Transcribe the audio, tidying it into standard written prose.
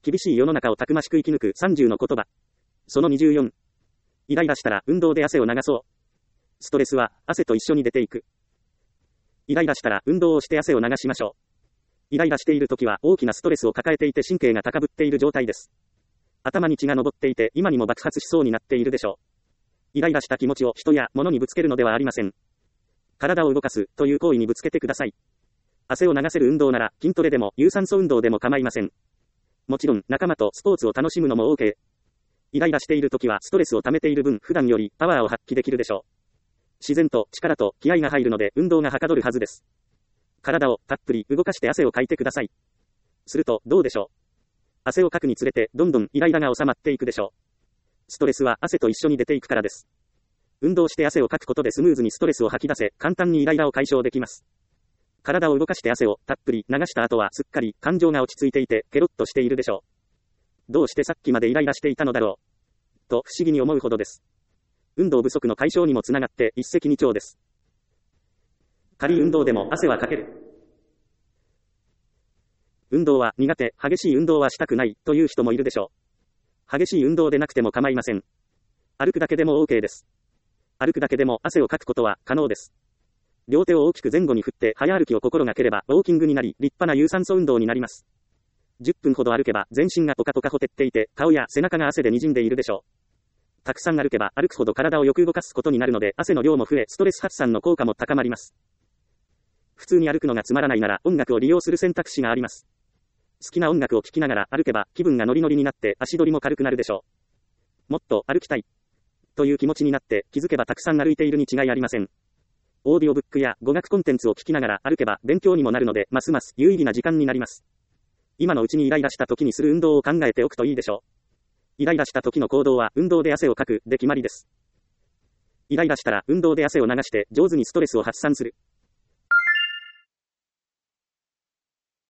厳しい世の中をたくましく生き抜く30の言葉。その24。イライラしたら運動で汗を流そう。ストレスは汗と一緒に出ていく。イライラしたら運動をして汗を流しましょう。イライラしているときは大きなストレスを抱えていて神経が高ぶっている状態です。頭に血が上っていて今にも爆発しそうになっているでしょう。イライラした気持ちを人や物にぶつけるのではありません。体を動かすという行為にぶつけてください。汗を流せる運動なら筋トレでも有酸素運動でも構いません。もちろん仲間とスポーツを楽しむのも OK。イライラしているときはストレスを溜めている分普段よりパワーを発揮できるでしょう。自然と力と気合が入るので運動がはかどるはずです。体をたっぷり動かして汗をかいてください。するとどうでしょう。汗をかくにつれてどんどんイライラが収まっていくでしょう。ストレスは汗と一緒に出ていくからです。運動して汗をかくことでスムーズにストレスを吐き出せ、簡単にイライラを解消できます。体を動かして汗をたっぷり流した後はすっかり感情が落ち着いていてケロッとしているでしょう。どうしてさっきまでイライラしていたのだろうと不思議に思うほどです。運動不足の解消にもつながって一石二鳥です。軽い運動でも汗はかける。運動は苦手、激しい運動はしたくないという人もいるでしょう。激しい運動でなくても構いません。歩くだけでも OK です。歩くだけでも汗をかくことは可能です。両手を大きく前後に振って早歩きを心がければウォーキングになり立派な有酸素運動になります。10分ほど歩けば全身がポカポカほてっていて顔や背中が汗で滲んでいるでしょう。たくさん歩けば歩くほど体をよく動かすことになるので汗の量も増えストレス発散の効果も高まります。普通に歩くのがつまらないなら音楽を利用する選択肢があります。好きな音楽を聴きながら歩けば気分がノリノリになって足取りも軽くなるでしょう。もっと歩きたいという気持ちになって気づけばたくさん歩いているに違いありません。オーディオブックや語学コンテンツを聞きながら歩けば勉強にもなるのでますます有意義な時間になります。今のうちにイライラした時にする運動を考えておくといいでしょう。イライラした時の行動は運動で汗をかくで決まりです。イライラしたら運動で汗を流して上手にストレスを発散する。